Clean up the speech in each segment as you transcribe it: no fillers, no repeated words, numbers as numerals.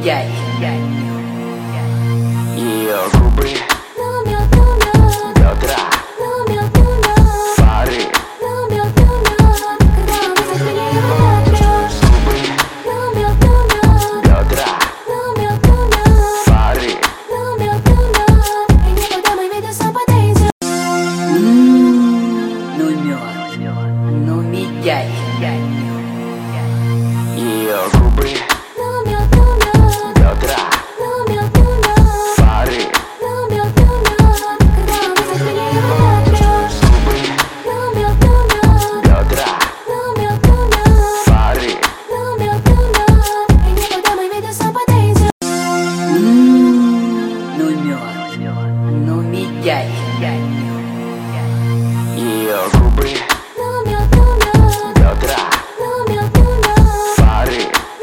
umiliai. Io cubri Piotra Fari Piotra Fari Non umiliai. Io cubri Piotra Fari Piotra Fari Non umiliai. Io cubri Piotra Fari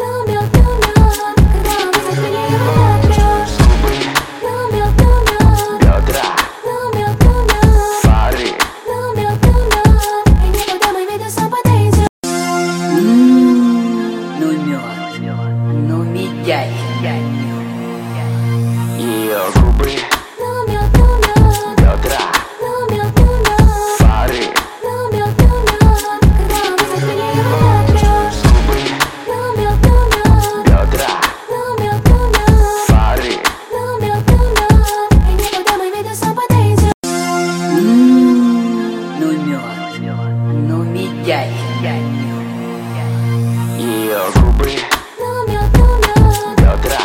Piotra Fari Non umiliai. Io cubri Piotra Fari Piotra Fari Non umiliai. Io cubri Piotra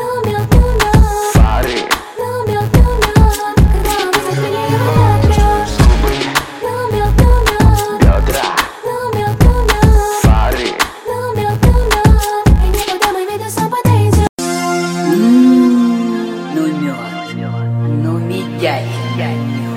Fari Piotra Fari Non umiliai.